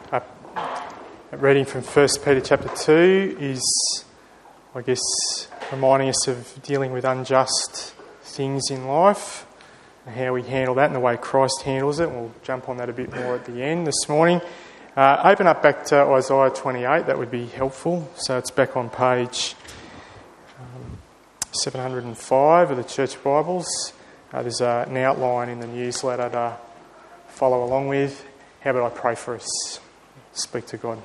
A reading from 1 Peter chapter 2 is, I guess, reminding us of dealing with unjust things in life and how we handle that and the way Christ handles it. We'll jump on that a bit more at the end this morning. Open up back to Isaiah 28, that would be helpful. So it's back on page 705 of the Church Bibles. There's an outline in the newsletter to follow along with. How about I pray for us? Speak to God.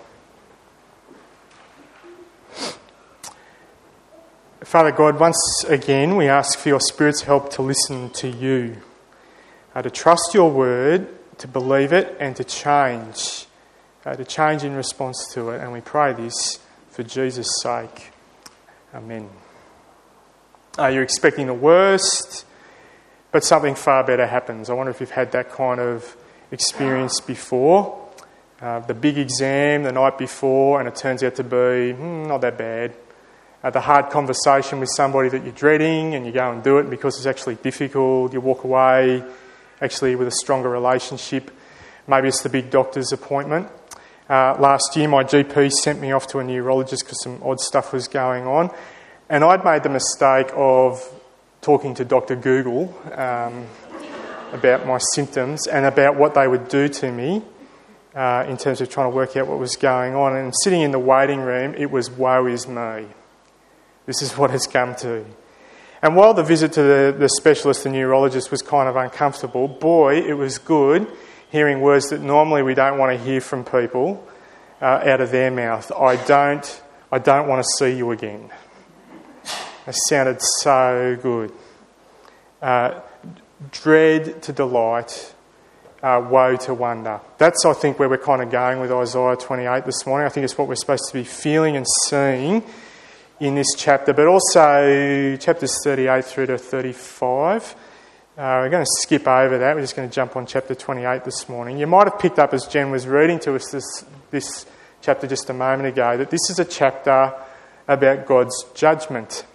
Father God, once again we ask for your Spirit's help to listen to you, to trust your word, to believe it and to change in response to it. And we pray this for Jesus' sake. Amen. You're expecting the worst, but something far better happens. I wonder if you've had that kind of experience before. The big exam the night before and it turns out to be not that bad. The hard conversation with somebody that you're dreading and you go and do it because it's actually difficult. You walk away actually with a stronger relationship. Maybe it's the big doctor's appointment. Last year my GP sent me off to a neurologist because some odd stuff was going on. And I'd made the mistake of talking to Dr. Google about my symptoms and about what they would do to me in terms of trying to work out what was going on. And sitting in the waiting room, it was woe is me. This is what it's come to. And while the visit to the specialist, the neurologist, was kind of uncomfortable, boy, it was good hearing words that normally we don't want to hear from people out of their mouth. I don't want to see you again. It sounded so good. Dread to delight, woe to wonder. That's, I think, where we're kind of going with Isaiah 28 this morning. I think it's what we're supposed to be feeling and seeing in this chapter, but also chapters 38 through to 35. We're going to skip over that. We're just going to jump on chapter 28 this morning. You might have picked up as Jen was reading to us this chapter just a moment ago that this is a chapter about God's judgment.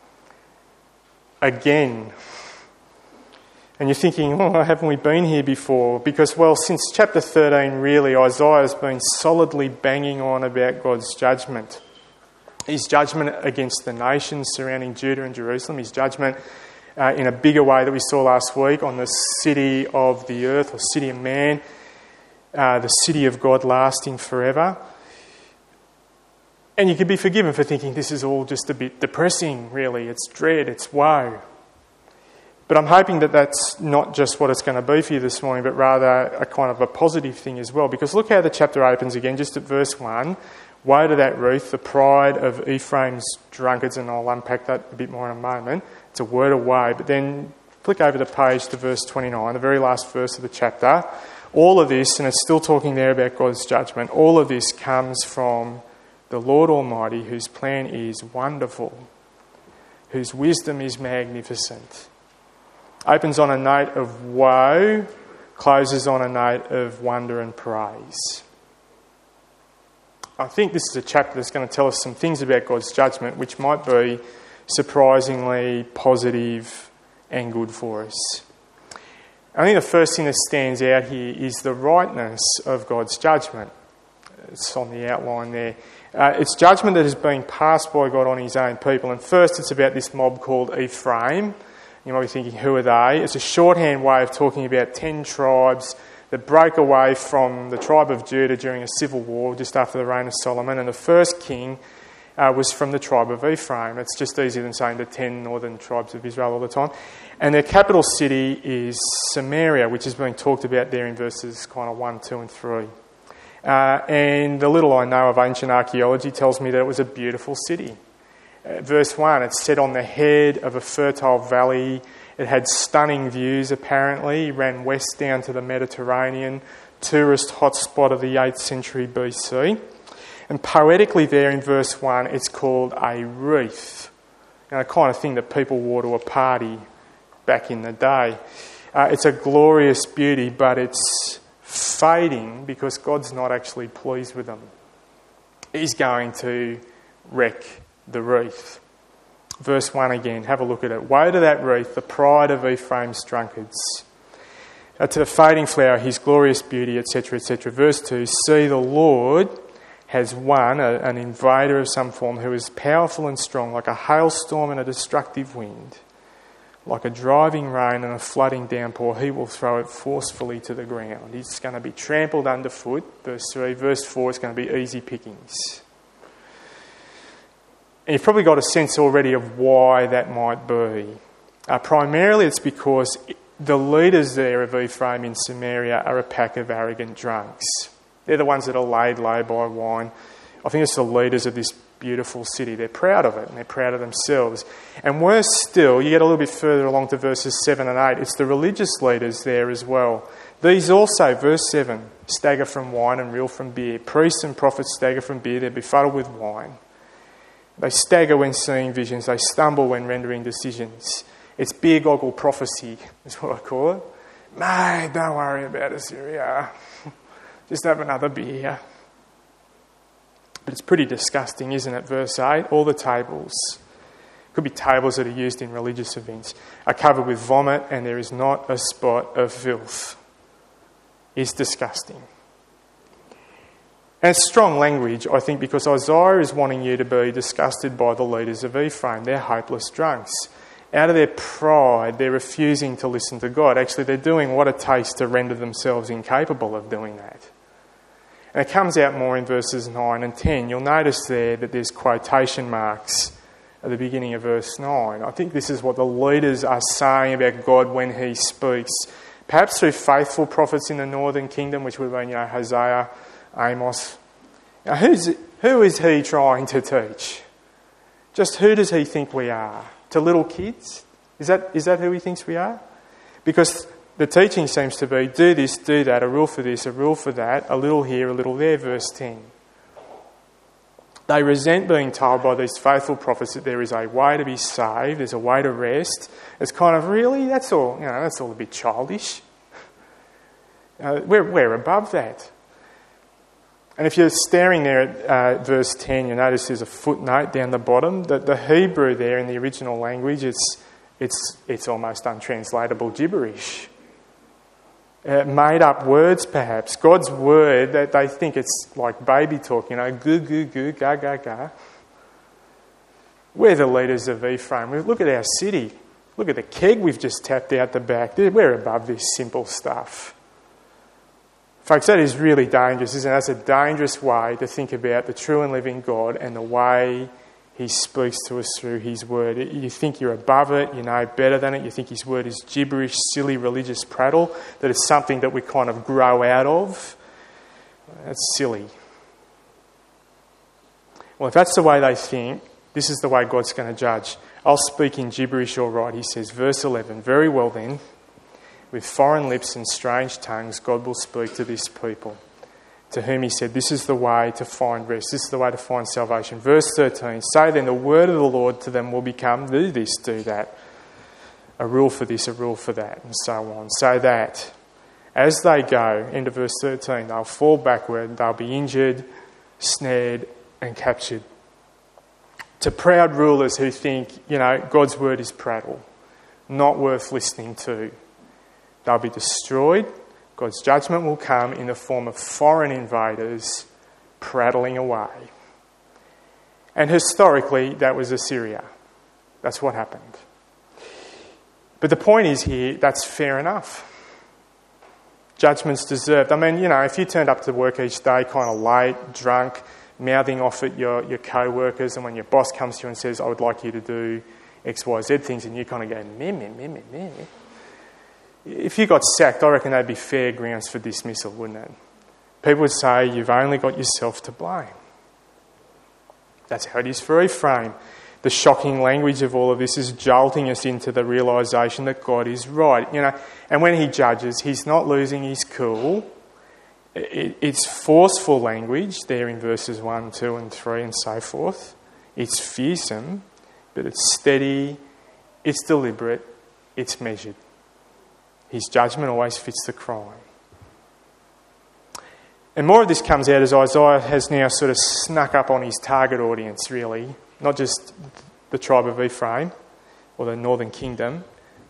Again. And you're thinking, haven't we been here before? Because, since chapter 13, really, Isaiah's been solidly banging on about God's judgment. His judgment against the nations surrounding Judah and Jerusalem, his judgment in a bigger way that we saw last week on the city of the earth, or city of man, the city of God lasting forever. And you could be forgiven for thinking this is all just a bit depressing, really. It's dread, it's woe. But I'm hoping that that's not just what it's going to be for you this morning, but rather a kind of a positive thing as well. Because look how the chapter opens again, just at verse 1. Woe to that Ruth, the pride of Ephraim's drunkards, and I'll unpack that a bit more in a moment. It's a word of woe. But then flick over the page to verse 29, the very last verse of the chapter. All of this, and it's still talking there about God's judgment, all of this comes from the Lord Almighty, whose plan is wonderful, whose wisdom is magnificent. Opens on a note of woe, closes on a note of wonder and praise. I think this is a chapter that's going to tell us some things about God's judgment which might be surprisingly positive and good for us. I think the first thing that stands out here is the rightness of God's judgment. It's on the outline there. It's judgment that is being passed by God on his own people. And first it's about this mob called Ephraim. You might be thinking, who are they? It's a shorthand way of talking about 10 tribes that broke away from the tribe of Judah during a civil war just after the reign of Solomon. And the first king was from the tribe of Ephraim. It's just easier than saying the 10 northern tribes of Israel all the time. And their capital city is Samaria, which is being talked about there in verses kind of 1, 2 and 3. And the little I know of ancient archaeology tells me that it was a beautiful city. Verse 1, it's set on the head of a fertile valley. It had stunning views, apparently. It ran west down to the Mediterranean, tourist hotspot of the 8th century BC. And poetically there in verse 1, it's called a wreath. Now, the kind of thing that people wore to a party back in the day. It's a glorious beauty, but it's fading because God's not actually pleased with them. He's going to wreck the wreath. Verse 1 again, have a look at it. Woe to that wreath, the pride of Ephraim's drunkards. To the fading flower, his glorious beauty, etc., etc. Verse 2, see the Lord has one, an invader of some form, who is powerful and strong, like a hailstorm and a destructive wind, like a driving rain and a flooding downpour. He will throw it forcefully to the ground. It's going to be trampled underfoot. Verse 3. Verse 4 is going to be easy pickings. And you've probably got a sense already of why that might be. Primarily it's because the leaders there of Ephraim in Samaria are a pack of arrogant drunks. They're the ones that are laid low by wine. I think it's the leaders of this beautiful city. They're proud of it and they're proud of themselves. And worse still, you get a little bit further along to verses 7 and 8, it's the religious leaders there as well. These also, verse 7, stagger from wine and reel from beer. Priests and prophets stagger from beer, they're befuddled with wine. They stagger when seeing visions, they stumble when rendering decisions. It's beer goggle prophecy, is what I call it. Mate, don't worry about Assyria. Just have another beer. But it's pretty disgusting, isn't it? Verse 8, all the tables, could be tables that are used in religious events, are covered with vomit and there is not a spot of filth. It's disgusting. And it's strong language, I think, because Isaiah is wanting you to be disgusted by the leaders of Ephraim. They're hopeless drunks. Out of their pride, they're refusing to listen to God. Actually, they're doing what it takes to render themselves incapable of doing that. And it comes out more in verses 9 and 10. You'll notice there that there's quotation marks at the beginning of verse 9. I think this is what the leaders are saying about God when he speaks. Perhaps through faithful prophets in the northern kingdom, which would have been, Hosea, Amos. Now, who is he trying to teach? Just who does he think we are? To little kids? Is that who he thinks we are? Because the teaching seems to be, do this, do that, a rule for this, a rule for that, a little here, a little there, verse 10. They resent being told by these faithful prophets that there is a way to be saved, there's a way to rest. It's kind of, really? That's all, that's all a bit childish. We're above that. And if you're staring there at verse 10, you'll notice there's a footnote down the bottom. The Hebrew there in the original language, it's almost untranslatable gibberish. Made up words, perhaps. God's word, that they think it's like baby talk, goo, goo, goo, ga, ga, ga. We're the leaders of Ephraim. Look at our city. Look at the keg we've just tapped out the back. We're above this simple stuff. Folks, that is really dangerous, isn't it? That's a dangerous way to think about the true and living God and the way he speaks to us through his word. You think you're above it, you know better than it, you think his word is gibberish, silly religious prattle, that it's something that we kind of grow out of. That's silly. Well, if that's the way they think, this is the way God's going to judge. I'll speak in gibberish all right, he says. Verse 11, very well then. With foreign lips and strange tongues, God will speak to this people, to whom he said, this is the way to find rest, this is the way to find salvation. Verse 13, say then the word of the Lord to them will become, do this, do that, a rule for this, a rule for that, and so on. So that as they go, into verse 13, they'll fall backward, they'll be injured, snared, and captured. To proud rulers who think, God's word is prattle, not worth listening to. They'll be destroyed. God's judgment will come in the form of foreign invaders prattling away. And historically, that was Assyria. That's what happened. But the point is here, that's fair enough. Judgment's deserved. I mean, if you turned up to work each day kind of late, drunk, mouthing off at your co-workers, and when your boss comes to you and says, I would like you to do X, Y, Z things, and you kind of go, meh, meh, meh, meh, meh. If you got sacked, I reckon that'd be fair grounds for dismissal, wouldn't it? People would say, you've only got yourself to blame. That's how it is for Ephraim. The shocking language of all of this is jolting us into the realisation that God is right. And when he judges, he's not losing his cool. It's forceful language there in verses 1, 2 and 3 and so forth. It's fearsome, but it's steady, it's deliberate, it's measured. His judgment always fits the crime. And more of this comes out as Isaiah has now sort of snuck up on his target audience, really. Not just the tribe of Ephraim or the northern kingdom,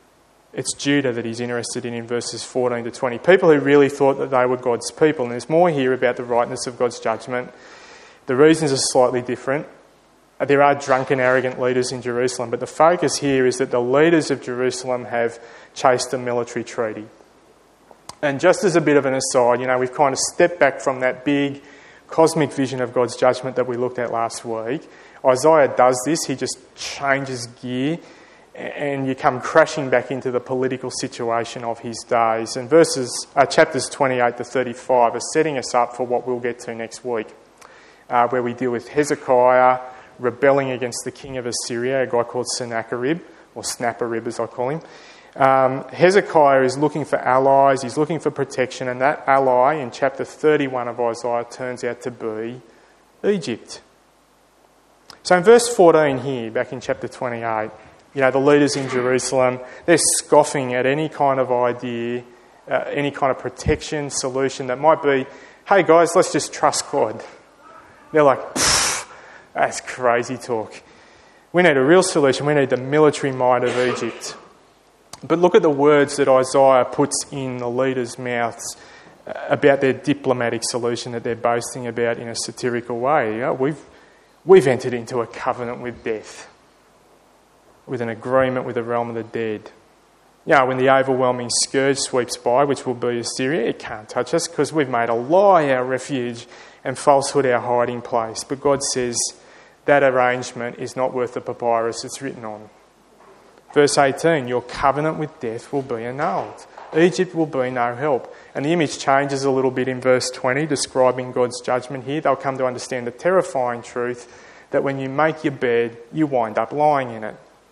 It's Judah that he's interested in verses 14 to 20. People who really thought that they were God's people. And there's more here about the rightness of God's judgment. The reasons are slightly different. There are drunken, arrogant leaders in Jerusalem, but the focus here is that the leaders of Jerusalem have chased a military treaty. And just as a bit of an aside, we've kind of stepped back from that big cosmic vision of God's judgment that we looked at last week. Isaiah does this. He just changes gear and you come crashing back into the political situation of his days. And chapters 28 to 35 are setting us up for what we'll get to next week, where we deal with Hezekiah rebelling against the king of Assyria, a guy called Sennacherib, or Snapperib as I call him. Hezekiah is looking for allies, he's looking for protection, and that ally in chapter 31 of Isaiah turns out to be Egypt. So in verse 14 here, back in chapter 28, the leaders in Jerusalem, they're scoffing at any kind of idea, any kind of protection solution that might be, hey guys, let's just trust God. They're like, that's crazy talk. We need a real solution. We need the military might of Egypt. But look at the words that Isaiah puts in the leaders' mouths about their diplomatic solution that they're boasting about in a satirical way. We've entered into a covenant with death, with an agreement with the realm of the dead. When the overwhelming scourge sweeps by, which will be Assyria, it can't touch us because we've made a lie our refuge and falsehood our hiding place. But God says that arrangement is not worth the papyrus it's written on. Verse 18, your covenant with death will be annulled. Egypt will be no help. And the image changes a little bit in verse 20, describing God's judgment here. They'll come to understand the terrifying truth that when you make your bed, you wind up lying in it.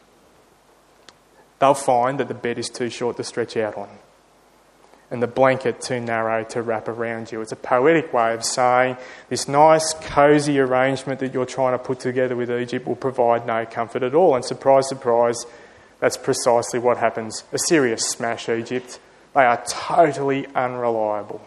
They'll find that the bed is too short to stretch out on and the blanket too narrow to wrap around you. It's a poetic way of saying this nice, cosy arrangement that you're trying to put together with Egypt will provide no comfort at all. And surprise, surprise, that's precisely what happens. Assyria smash Egypt. They are totally unreliable.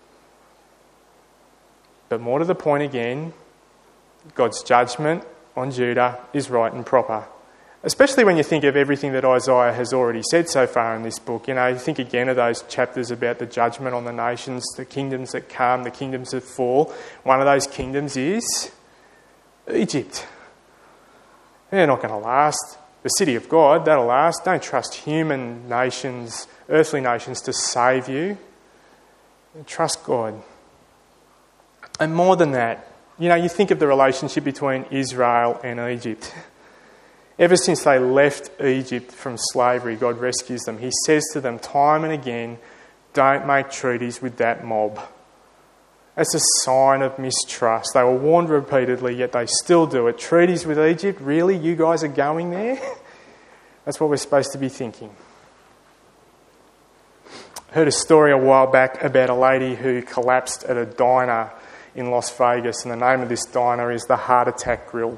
But more to the point again, God's judgment on Judah is right and proper. Especially when you think of everything that Isaiah has already said so far in this book. You think again of those chapters about the judgment on the nations, the kingdoms that come, the kingdoms that fall. One of those kingdoms is Egypt. They're not going to last. The city of God, that'll last. Don't trust human nations, earthly nations to save you. Trust God. And more than that, you think of the relationship between Israel and Egypt. Ever since they left Egypt from slavery, God rescues them. He says to them time and again, don't make treaties with that mob. That's a sign of mistrust. They were warned repeatedly, yet they still do it. Treaties with Egypt? Really? You guys are going there? That's what we're supposed to be thinking. I heard a story a while back about a lady who collapsed at a diner in Las Vegas, and the name of this diner is the Heart Attack Grill.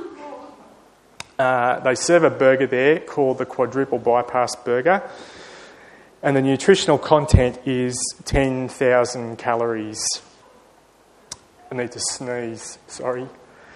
They serve a burger there called the Quadruple Bypass Burger, and the nutritional content is 10,000 calories. I need to sneeze, sorry.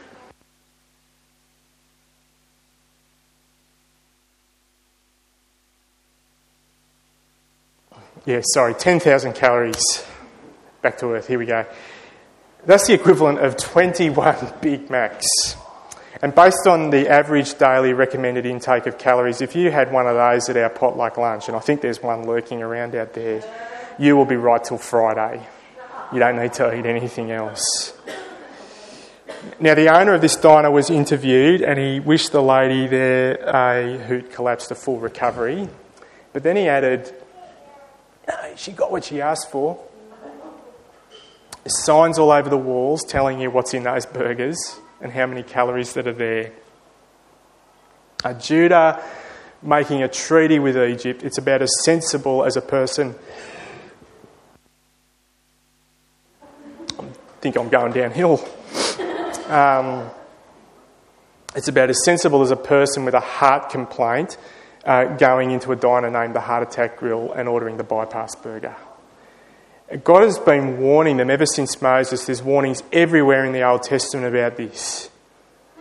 Yeah, sorry, 10,000 calories. Back to earth, here we go. That's the equivalent of 21 Big Macs. And based on the average daily recommended intake of calories, if you had one of those at our potluck lunch, and I think there's one lurking around out there, you will be right till Friday. You don't need to eat anything else. Now, the owner of this diner was interviewed, and he wished the lady there who'd collapsed a full recovery. But then he added, she got what she asked for. There's signs all over the walls telling you what's in those burgers and how many calories that are there. Judah making a treaty with Egypt, it's about as sensible as a person. I think I'm going downhill. It's about as sensible as a person with a heart complaint going into a diner named the Heart Attack Grill and ordering the bypass burger. God has been warning them ever since Moses. There's warnings everywhere in the Old Testament about this.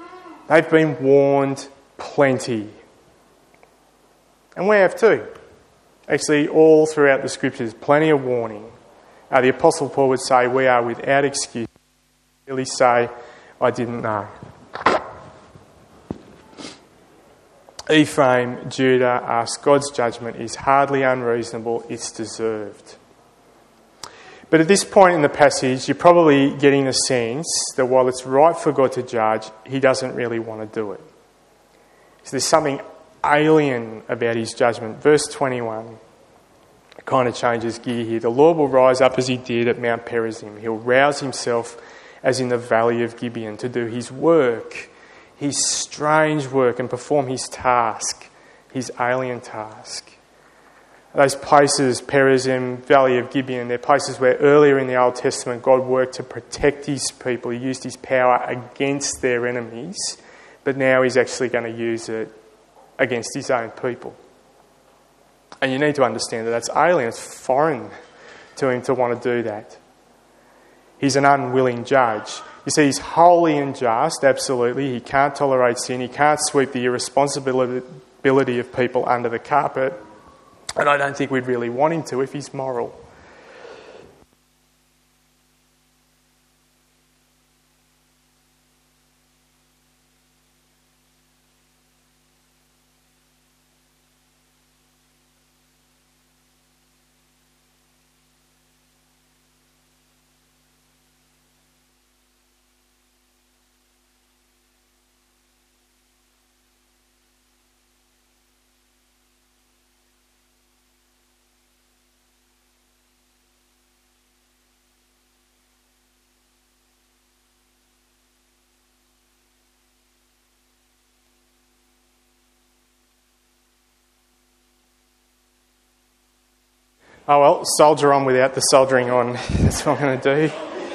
They've been warned plenty. And we have too. Actually, all throughout the Scriptures, plenty of warning. The Apostle Paul would say, we are without excuse. Really say, I didn't know. Ephraim, Judah asked, God's judgment is hardly unreasonable, it's deserved. But at this point in the passage, you're probably getting the sense that while it's right for God to judge, he doesn't really want to do it. So there's something alien about his judgment. Verse 21 kind of changes gear here. The Lord will rise up as he did at Mount Perazim. He'll rouse himself as in the valley of Gibeon to do his work, his strange work, and perform his task, his alien task. Those places, Perazim, Valley of Gibeon, they're places where earlier in the Old Testament God worked to protect his people. He used his power against their enemies, but now he's actually going to use it against his own people. And you need to understand that that's alien, it's foreign to him to want to do that. He's an unwilling judge. You see, he's holy and just, absolutely. He can't tolerate sin. He can't sweep the irresponsibility of people under the carpet. And I don't think we'd really want him to if he's moral. Oh well, soldier on without the soldering on. That's what I'm going to do.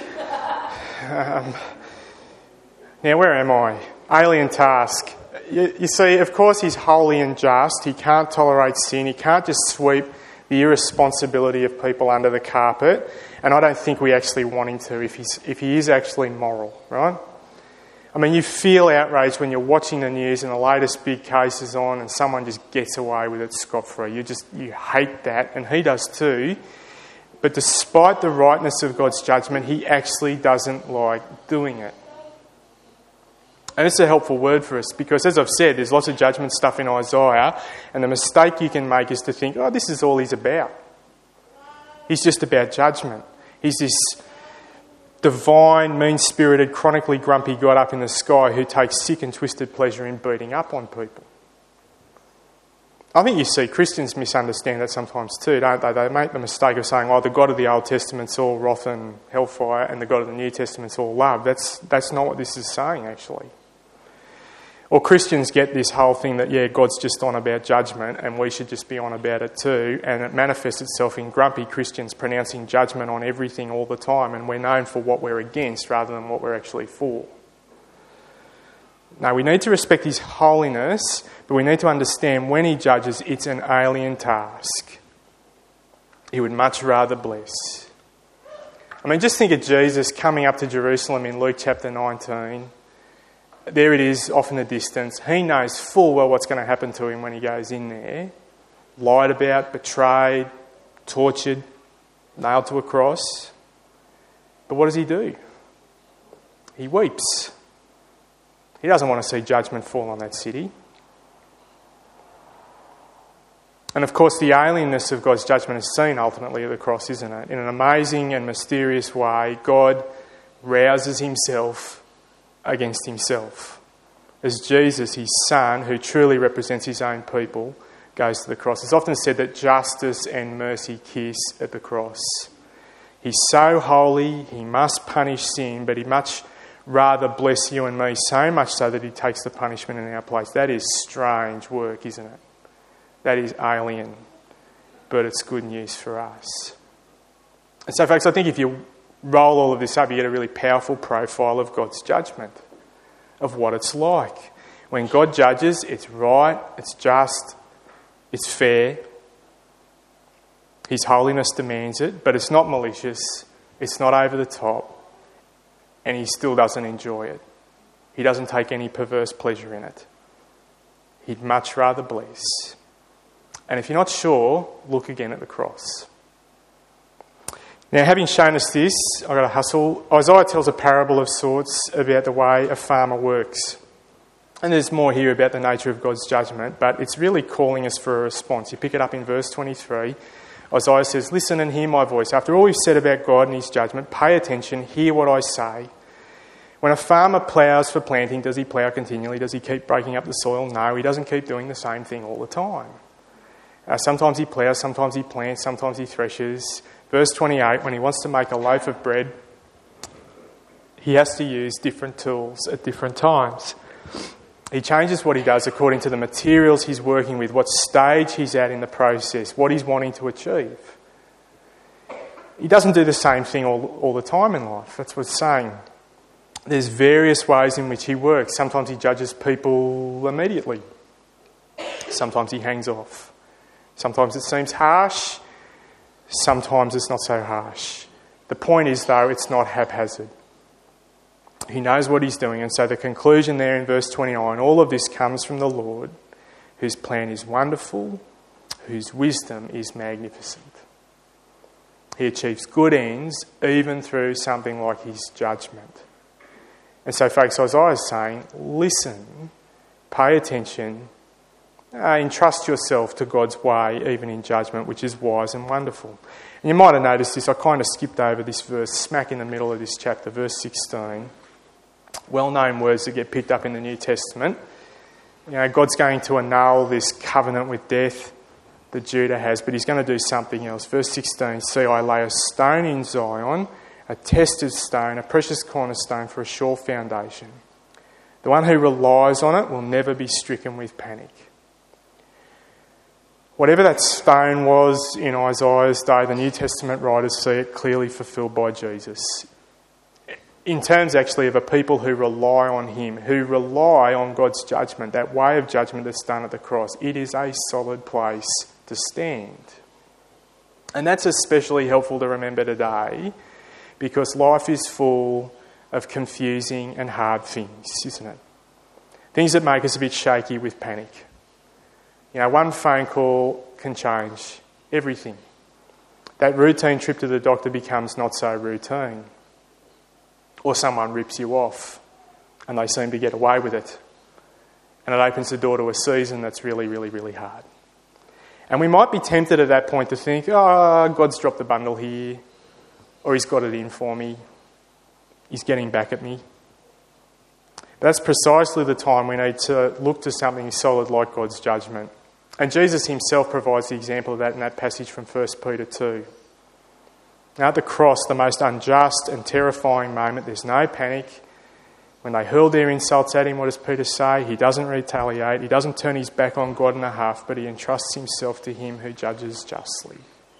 Now, where am I? Alien task. You see, of course he's holy and just. He can't tolerate sin. He can't just sweep the irresponsibility of people under the carpet. And I don't think we actually want him to if he is actually moral, right? I mean, you feel outraged when you're watching the news and the latest big case is on and someone just gets away with it scot-free. You hate that, and he does too. But despite the rightness of God's judgment, he actually doesn't like doing it. And it's a helpful word for us because, as I've said, there's lots of judgment stuff in Isaiah, and the mistake you can make is to think, oh, this is all he's about. He's just about judgment. He's this divine, mean-spirited, chronically grumpy God up in the sky who takes sick and twisted pleasure in beating up on people. I think you see Christians misunderstand that sometimes too, don't they? They make the mistake of saying, the God of the Old Testament's all wrath and hellfire and the God of the New Testament's all love. That's not what this is saying, actually. Or Christians get this whole thing that, God's just on about judgment and we should just be on about it too, and it manifests itself in grumpy Christians pronouncing judgment on everything all the time, and we're known for what we're against rather than what we're actually for. Now, we need to respect his holiness, but we need to understand when he judges, it's an alien task. He would much rather bless. I mean, just think of Jesus coming up to Jerusalem in Luke chapter 19. There it is, off in the distance. He knows full well what's going to happen to him when he goes in there. Lied about, betrayed, tortured, nailed to a cross. But what does he do? He weeps. He doesn't want to see judgment fall on that city. And of course, the alienness of God's judgment is seen ultimately at the cross, isn't it? In an amazing and mysterious way, God rouses himself against himself. As Jesus, his son, who truly represents his own people, goes to the cross. It's often said that justice and mercy kiss at the cross. He's so holy, he must punish sin, but he'd much rather bless you and me, so much so that he takes the punishment in our place. That is strange work, isn't it? That is alien, but it's good news for us. And so, folks, I think if you roll all of this up, you get a really powerful profile of God's judgment, of what it's like. When God judges, it's right, it's just, it's fair. His holiness demands it, but it's not malicious, it's not over the top, and he still doesn't enjoy it. He doesn't take any perverse pleasure in it. He'd much rather bless. And if you're not sure, look again at the cross. Now, having shown us this, I've got to hustle. Isaiah tells a parable of sorts about the way a farmer works. And there's more here about the nature of God's judgment, but it's really calling us for a response. You pick it up in verse 23. Isaiah says, "Listen and hear my voice. After all we've said about God and his judgment, pay attention, hear what I say. When a farmer ploughs for planting, does he plough continually? Does he keep breaking up the soil? No, he doesn't keep doing the same thing all the time. Sometimes he ploughs, sometimes he plants, sometimes he threshes." Verse 28, when he wants to make a loaf of bread, he has to use different tools at different times. He changes what he does according to the materials he's working with, what stage he's at in the process, what he's wanting to achieve. He doesn't do the same thing all the time in life. That's what it's saying. There's various ways in which he works. Sometimes he judges people immediately. Sometimes he hangs off. Sometimes it seems harsh. Sometimes it's not so harsh. The point is, though, it's not haphazard. He knows what he's doing, and so the conclusion there in verse 29, all of this comes from the Lord, whose plan is wonderful, whose wisdom is magnificent. He achieves good ends even through something like his judgment. And so, folks, Isaiah is saying, listen, pay attention, entrust yourself to God's way, even in judgment, which is wise and wonderful. And you might have noticed this, I kind of skipped over this verse, smack in the middle of this chapter, verse 16. Well-known words that get picked up in the New Testament. You know, God's going to annul this covenant with death that Judah has, but he's going to do something else. Verse 16, "See, I lay a stone in Zion, a tested stone, a precious cornerstone for a sure foundation. The one who relies on it will never be stricken with panic." Whatever that stone was in Isaiah's day, the New Testament writers see it clearly fulfilled by Jesus. In terms actually of a people who rely on him, who rely on God's judgment, that way of judgment that's done at the cross, it is a solid place to stand. And that's especially helpful to remember today because life is full of confusing and hard things, isn't it? Things that make us a bit shaky with panic. You know, one phone call can change everything. That routine trip to the doctor becomes not so routine. Or someone rips you off and they seem to get away with it. And it opens the door to a season that's really, really, really hard. And we might be tempted at that point to think, oh, God's dropped the bundle here, or he's got it in for me, he's getting back at me. But that's precisely the time we need to look to something solid like God's judgment. And Jesus himself provides the example of that in that passage from 1 Peter 2. Now at the cross, the most unjust and terrifying moment, there's no panic. When they hurl their insults at him, what does Peter say? He doesn't retaliate, he doesn't turn his back on God in a huff, but he entrusts himself to him who judges justly.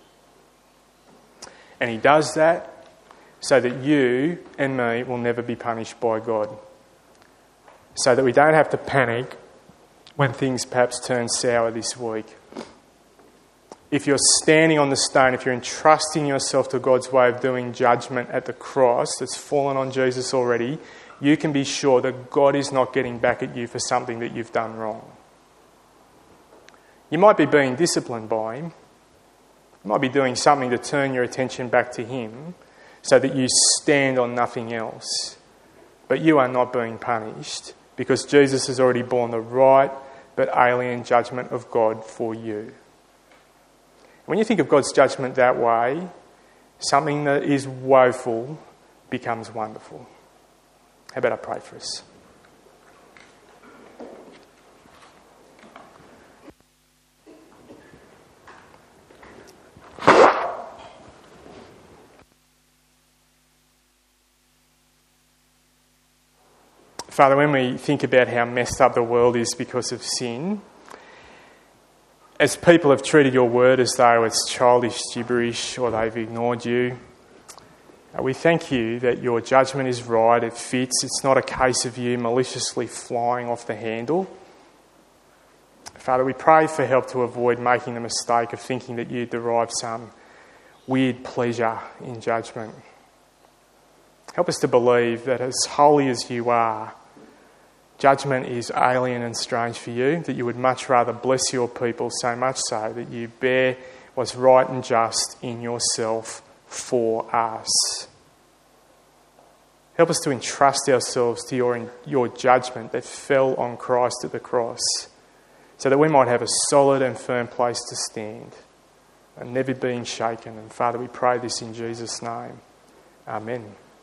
And he does that so that you and me will never be punished by God. So that we don't have to panic when things perhaps turn sour this week. If you're standing on the stone, if you're entrusting yourself to God's way of doing judgment at the cross that's fallen on Jesus already, you can be sure that God is not getting back at you for something that you've done wrong. You might be being disciplined by him. You might be doing something to turn your attention back to him so that you stand on nothing else. But you are not being punished because Jesus has already borne the right but alien judgment of God for you. When you think of God's judgment that way, something that is woeful becomes wonderful. How about I pray for us? Father, when we think about how messed up the world is because of sin, as people have treated your word as though it's childish gibberish or they've ignored you, we thank you that your judgment is right, it fits, it's not a case of you maliciously flying off the handle. Father, we pray for help to avoid making the mistake of thinking that you derive some weird pleasure in judgment. Help us to believe that as holy as you are, judgment is alien and strange for you, that you would much rather bless your people, so much so that you bear what's right and just in yourself for us. Help us to entrust ourselves to your judgment that fell on Christ at the cross, so that we might have a solid and firm place to stand and never being shaken. And Father, we pray this in Jesus' name. Amen.